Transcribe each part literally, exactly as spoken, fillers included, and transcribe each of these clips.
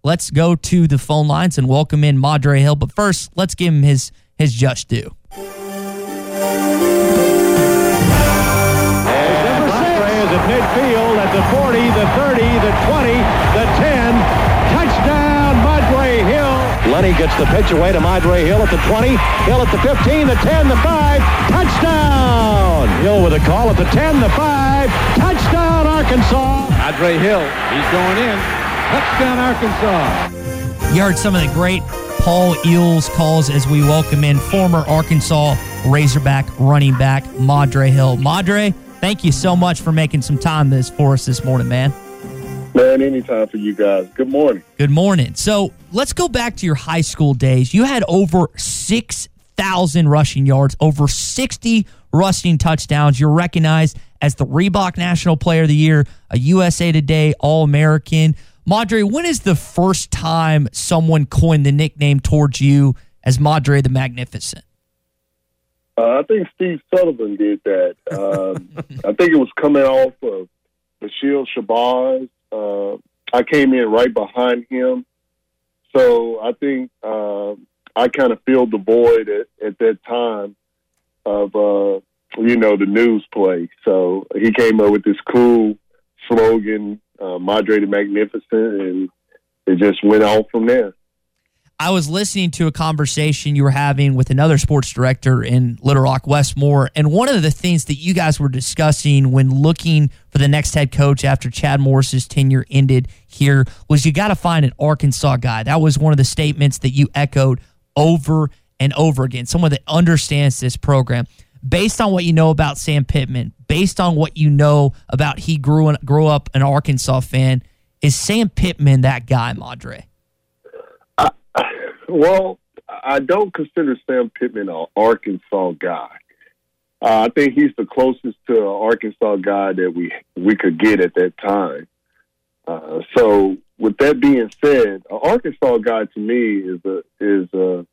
let's go to the phone lines and welcome in Madre Hill. But first, let's give him his, his just due. At midfield at the forty, the thirty, the twenty, the ten. Touchdown, Madre Hill. Lenny gets the pitch away to Madre Hill at the twenty, Hill at the fifteen, the ten, the five. Touchdown! Hill with a call at the ten, the five. Touchdown, Arkansas. Madre Hill, he's going in. Touchdown, Arkansas. You heard some of the great Paul Eels calls as we welcome in former Arkansas Razorback running back Madre Hill. Madre, thank you so much for making some time this for us this morning, man. Man, anytime for you guys. Good morning. Good morning. So let's go back to your high school days. You had over six thousand rushing yards, over sixty rushing touchdowns. You're recognized as the Reebok National Player of the Year, a U S A Today All-American. Madre, when is the first time someone coined the nickname towards you as Madre the Magnificent? Uh, I think Steve Sullivan did that. Um, I think it was coming off of Bashir Shabazz. Uh, I came in right behind him. So I think uh, I kind of filled the void at, at that time of, uh, you know, the news play. So he came up with this cool slogan, uh, Madre the Magnificent, and it just went on from there. I was listening to a conversation you were having with another sports director in Little Rock, Westmore, and one of the things that you guys were discussing when looking for the next head coach after Chad Morris's tenure ended here was you got to find an Arkansas guy. That was one of the statements that you echoed over and over again, someone that understands this program. Based on what you know about Sam Pittman, based on what you know about he grew, in, grew up an Arkansas fan, is Sam Pittman that guy, Madre? Well, I don't consider Sam Pittman an Arkansas guy. Uh, I think he's the closest to an Arkansas guy that we we could get at that time. Uh, so, with that being said, an Arkansas guy to me is a is a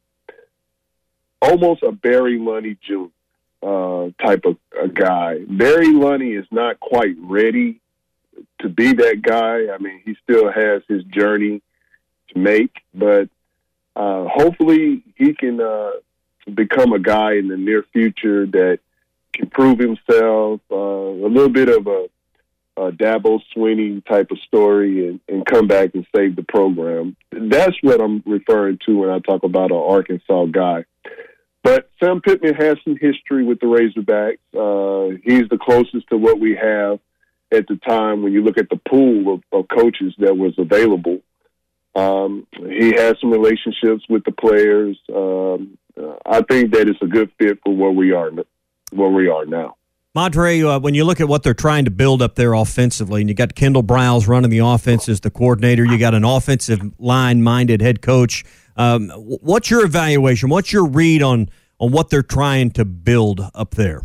almost a Barry Lunny Junior uh, type of a guy. Barry Lunny is not quite ready to be that guy. I mean, he still has his journey to make, but Uh, hopefully he can uh, become a guy in the near future that can prove himself, uh, a little bit of a, a Dabo Swinney type of story and, and come back and save the program. That's what I'm referring to when I talk about an Arkansas guy. But Sam Pittman has some history with the Razorbacks. Uh, he's the closest to what we have at the time when you look at the pool of, of coaches that was available. Um, he has some relationships with the players. Um, uh, I think that it's a good fit for where we are, where we are now. Madre, uh, when you look at what they're trying to build up there offensively, and you got Kendall Browse running the offense as the coordinator, you got an offensive line-minded head coach. Um, what's your evaluation? What's your read on on what they're trying to build up there?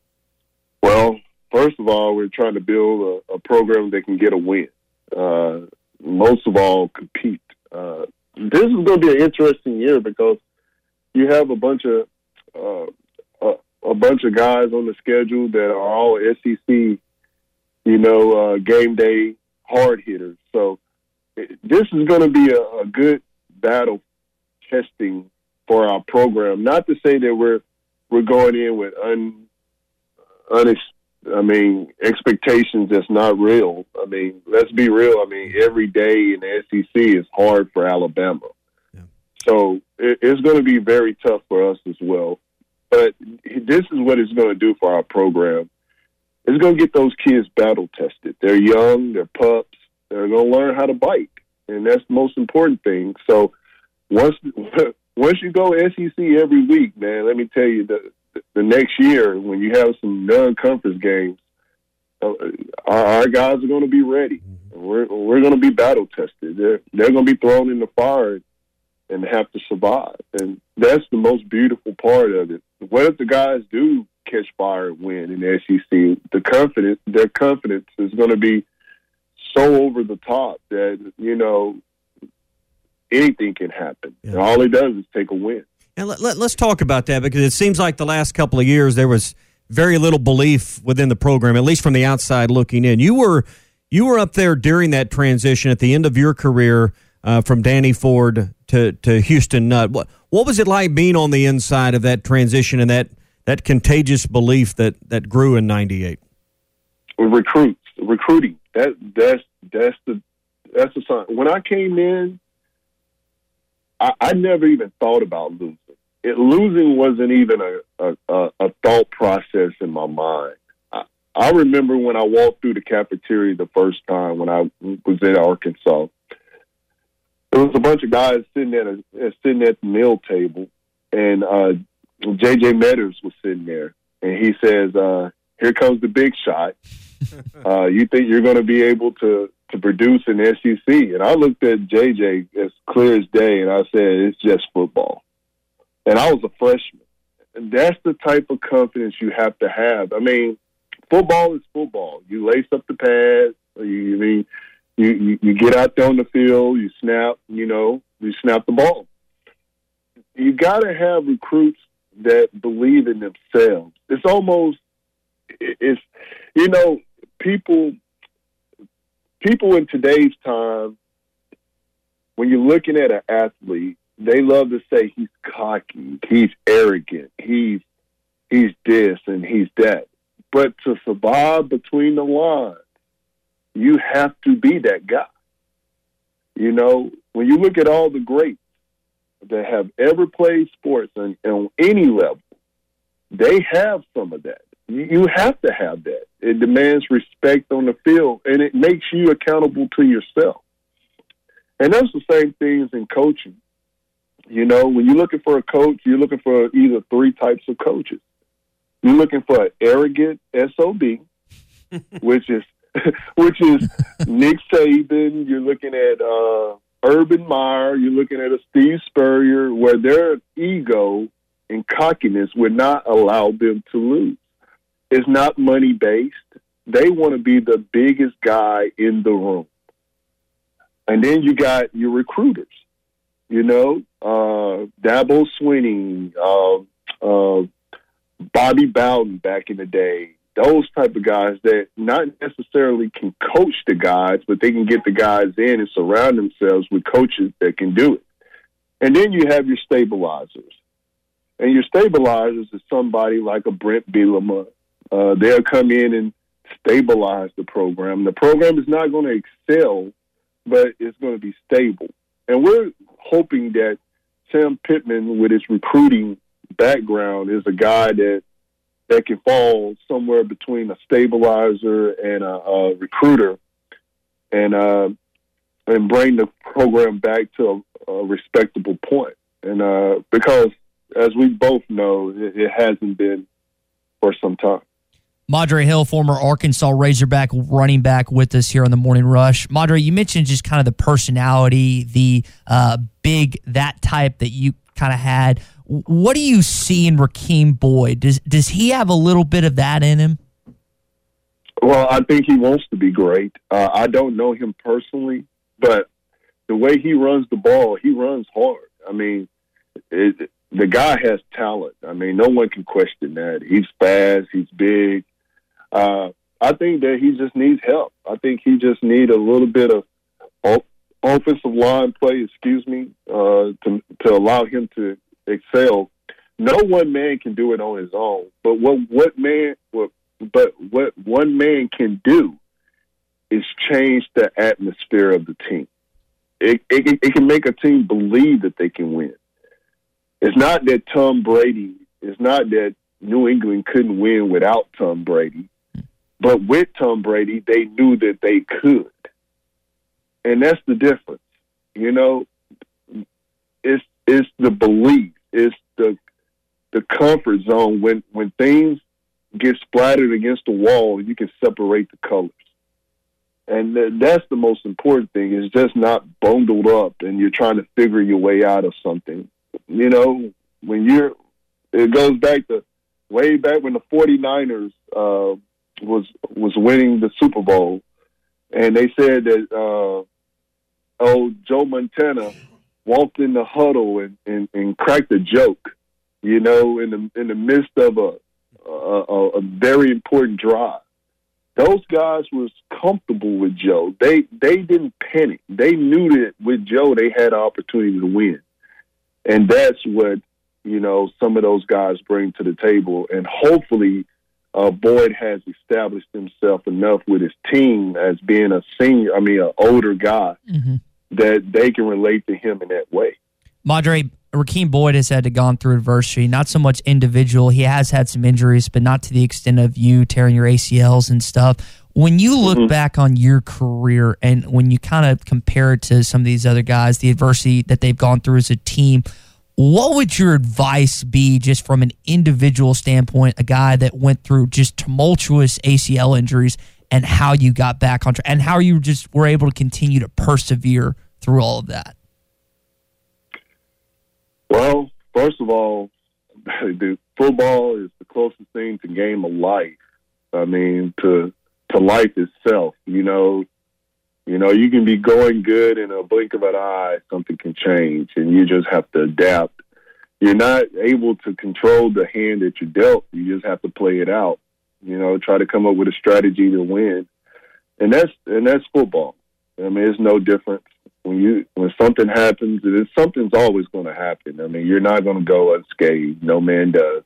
Well, first of all, we're trying to build a, a program that can get a win. Uh, most of all, compete. Uh, this is going to be an interesting year because you have a bunch of uh, a, a bunch of guys on the schedule that are all S E C, you know, uh, game day hard hitters. So it, this is going to be a, a good battle testing for our program. Not to say that we're we're going in with un, unex, I mean, expectations that's not real. I mean, let's be real. I mean, every day in the S E C is hard for Alabama. Yeah. So it, it's going to be very tough for us as well. But this is what it's going to do for our program. It's going to get those kids battle tested. They're young. They're pups. They're going to learn how to bite. And that's the most important thing. So once once you go S E C every week, man, let me tell you, the, the next year when you have some non-conference games, uh, our, our guys are going to be ready. We're we're going to be battle tested. They're they're going to be thrown in the fire and have to survive. And that's the most beautiful part of it. What if the guys do catch fire and win in the S E C? The confidence, their confidence is going to be so over the top that, you know, anything can happen. Yeah. And all it does is take a win. And let, let, let's talk about that, because it seems like the last couple of years there was very little belief within the program, at least from the outside looking in. You were you were up there during that transition at the end of your career. uh, from Danny Ford to, to Houston Nutt. What what was it like being on the inside of that transition and that, that contagious belief that, that grew in ninety-eight? Recruits, recruiting. That that's that's the that's the sign. When I came in, I, I never even thought about losing. It, losing wasn't even a, a, a thought process in my mind. I, I remember when I walked through the cafeteria the first time when I was in Arkansas. There was a bunch of guys sitting at a, sitting at the meal table, and uh, J J Metters was sitting there, and he says, uh, "Here comes the big shot. Uh, you think you're going to be able to, to produce in the S E C?" And I looked at J J as clear as day, and I said, "It's just football." And I was a freshman. And that's the type of confidence you have to have. I mean, football is football. You lace up the pads. You, I mean, you, you, you get out there on the field. You snap. You know, you snap the ball. You got to have recruits that believe in themselves. It's almost, it's, you know, people, people in today's time, when you're looking at an athlete, they love to say he's cocky, he's arrogant, he's he's this and he's that. But to survive between the lines, you have to be that guy. You know, when you look at all the greats that have ever played sports on, on any level, they have some of that. You, you have to have that. It demands respect on the field, and it makes you accountable to yourself. And that's the same things in coaching. You know, when you're looking for a coach, you're looking for either three types of coaches. You're looking for an arrogant S O B, which is which is Nick Saban. You're looking at uh, Urban Meyer. You're looking at a Steve Spurrier, where their ego and cockiness would not allow them to lose. It's not money-based. They want to be the biggest guy in the room. And then you got your recruiters. You know, uh, Dabo Swinney, uh, uh, Bobby Bowden back in the day, those type of guys that not necessarily can coach the guys, but they can get the guys in and surround themselves with coaches that can do it. And then you have your stabilizers. And your stabilizers is somebody like a Brent Bielema. Uh, they'll come in and stabilize the program. The program is not going to excel, but it's going to be stable. And we're hoping that Sam Pittman, with his recruiting background, is a guy that that can fall somewhere between a stabilizer and a, a recruiter, and uh, and bring the program back to a, a respectable point. And uh, because, as we both know, it, it hasn't been for some time. Madre Hill, former Arkansas Razorback running back, with us here on the Morning Rush. Madre, you mentioned just kind of the personality, the uh, big, that type that you kind of had. What do you see in Rakeem Boyd? Does does he have a little bit of that in him? Well, I think he wants to be great. Uh, I don't know him personally, but the way he runs the ball, he runs hard. I mean, it, the guy has talent. I mean, no one can question that. He's fast. He's big. Uh, I think that he just needs help. I think he just needs a little bit of op- offensive line play, excuse me, uh, to to allow him to excel. No one man can do it on his own, but what what man, what, but what one man can do is change the atmosphere of the team. It, it it can make a team believe that they can win. It's not that Tom Brady. It's not that New England couldn't win without Tom Brady. But with Tom Brady, they knew that they could. And that's the difference. You know, it's it's the belief. It's the the comfort zone when, when things get splattered against the wall, you can separate the colors. And th- that's the most important thing, is just not bundled up and you're trying to figure your way out of something. You know, when you're, it goes back to way back when the 49ers uh, was was winning the Super Bowl, and they said that uh, oh Joe Montana walked in the huddle and, and, and cracked a joke, you know, in the in the midst of a a, a very important drive. those guys was comfortable with Joe. They they didn't panic. They knew that with Joe they had an opportunity to win. And that's what, you know, some of those guys bring to the table. And hopefully uh, Boyd has established himself enough with his team as being a senior, I mean, an older guy, mm-hmm. that they can relate to him in that way. Madre, Rakeem Boyd has had to gone through adversity, not so much individual. He has had some injuries, but not to the extent of you tearing your A C Ls and stuff. When you look mm-hmm. back on your career and when you kind of compare it to some of these other guys, the adversity that they've gone through as a team, what would your advice be just from an individual standpoint, a guy that went through just tumultuous A C L injuries, and how you got back on track and how you just were able to continue to persevere through all of that? Well, first of all, the football is the closest thing to game of life. I mean, to to life itself. You know, you know, you can be going good in a blink of an eye, something can change, and you just have to adapt. You're not able to control the hand that you're dealt. You just have to play it out. You know, try to come up with a strategy to win, and that's and that's football. I mean, it's no different. When you when something happens, it, something's always going to happen. I mean, you're not going to go unscathed. No man does.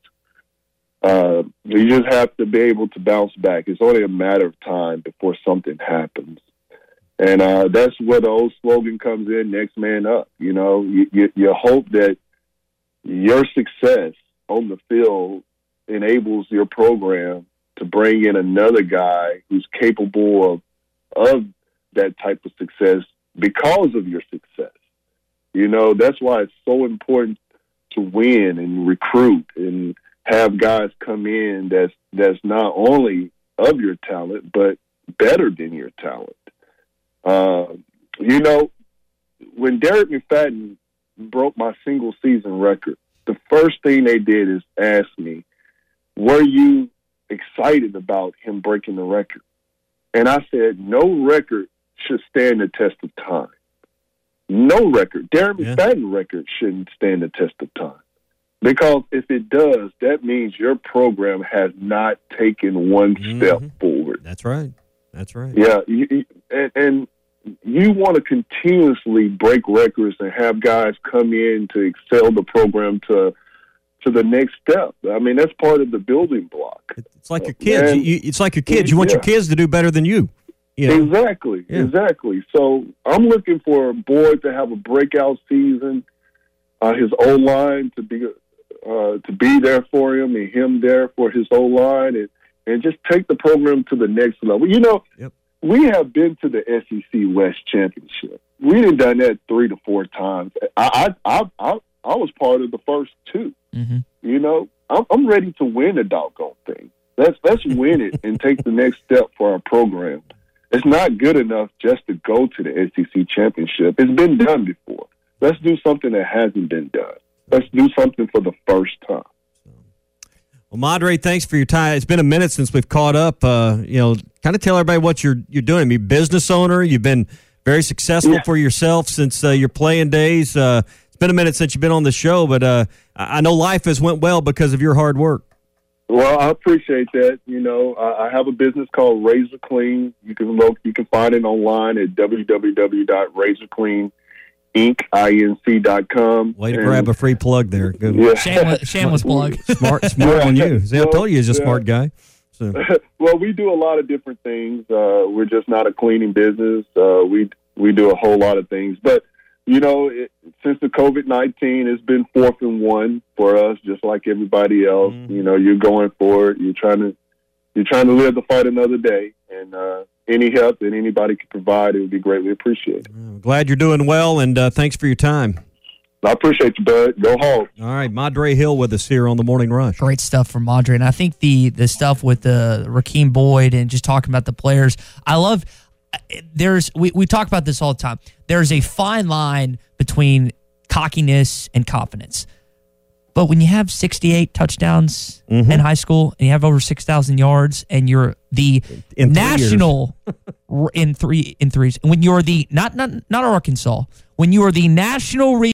Uh, you just have to be able to bounce back. It's only a matter of time before something happens, and uh, that's where the old slogan comes in: "Next man up." You know, you, you, you hope that your success on the field enables your program to bring in another guy who's capable of of that type of success. Because of your success, you know, that's why it's so important to win and recruit and have guys come in that's that's not only of your talent but better than your talent. Uh, you know, when Derek McFadden broke my single season record, the first thing they did is ask me, "Were you excited about him breaking the record?" And I said, "No record should stand the test of time. No record. Darren yeah. McFadden record shouldn't stand the test of time. Because if it does, that means your program has not taken one mm-hmm. step forward." That's right. That's right. Yeah. You, and, and you want to continuously break records and have guys come in to excel the program to to the next step. I mean, that's part of the building block. It's like your kids. And, you, it's like your kids. You want yeah. your kids to do better than you. You know? Exactly, yeah. exactly. So I'm looking for Boyd to have a breakout season. Uh, his O-line to be uh, to be there for him, and him there for his O-line, and, and just take the program to the next level. You know, yep. we have been to the S E C West Championship. We done done that three to four times. I I I I, I was part of the first two. Mm-hmm. You know, I'm, I'm ready to win the doggone thing. Let's let's win it and take the next step for our program. It's not good enough just to go to the S E C championship. It's been done before. Let's do something that hasn't been done. Let's do something for the first time. Well, Madre, thanks for your time. It's been a minute since we've caught up. Uh, you know, kind of tell everybody what you're you're doing. You're a business owner. You've been very successful yeah. for yourself since uh, your playing days. Uh, it's been a minute since you've been on the show, but uh, I know life has went well because of your hard work. Well, I appreciate that. You know, I have a business called Razor Clean. You can look, you can find it online at w w w dot razor clean inc dot com. Way to and, grab a free plug there. Good. Yeah. Shameless, shameless plug. Smart, smart on you. See, I told you he's a yeah. smart guy. So. Well, we do a lot of different things. Uh, we're just not a cleaning business. Uh, we we do a whole lot of things, but. You know, it, since the COVID nineteen, it's been fourth and one for us, just like everybody else. Mm-hmm. You know, you're going for it. You're trying to, you're trying to live to fight another day. And uh, any help that anybody can provide, it would be greatly appreciated. I'm glad you're doing well, and uh, thanks for your time. I appreciate you, bud. Go home. All right, Madre Hill with us here on the Morning Rush. Great stuff from Madre, and I think the the stuff with the uh, Rakeem Boyd and just talking about the players, I love. There's we, we talk about this all the time. There's a fine line between cockiness and confidence. But when you have sixty-eight touchdowns mm-hmm. in high school and you have over six thousand yards and you're the in national in three in threes, when you're the not not not Arkansas, when you are the national